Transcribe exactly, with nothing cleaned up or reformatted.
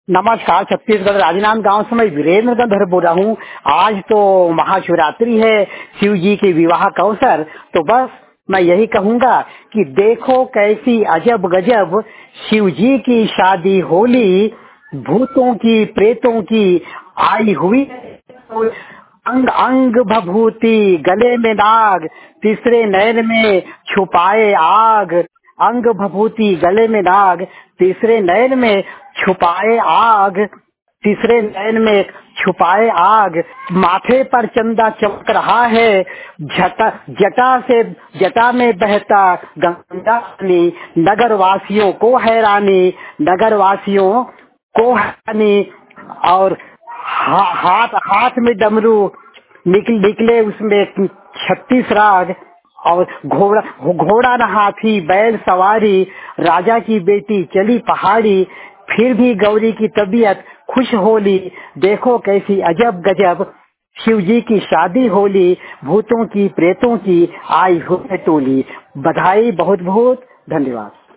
नमस्कार। छत्तीसगढ़ राजनांदगांव से मैं वीरेंद्र गंधर बोल रहा हूँ। आज तो महाशिवरात्रि है, शिव जी के विवाह का अवसर। तो बस मैं यही कहूँगा कि देखो कैसी अजब गजब शिव जी की शादी होली, भूतों की प्रेतों की आई हुई, अंग अंग भभूति गले में नाग, तीसरे नयन में छुपाए आग। अंग भभूति गले में नाग, तीसरे नयन में छुपाए आग। तीसरे नयन में छुपाए आग। माथे पर चंदा चमक रहा है, जटा जटा से जटा में बहता गंगा पानी। नगर वासियों को हैरानी, नगर वासियों को हैरानी। और हा, हाथ हाथ में डमरू निकल निकले, उसमें छत्तीस राग। और घोड़ा घोड़ा न हाथी बैल सवारी, राजा की बेटी चली पहाड़ी। फिर भी गौरी की तबीयत खुश होली, देखो कैसी अजब गजब शिव जी की शादी होली, भूतों की प्रेतों की आई हुई टोली। बधाई, बहुत बहुत धन्यवाद।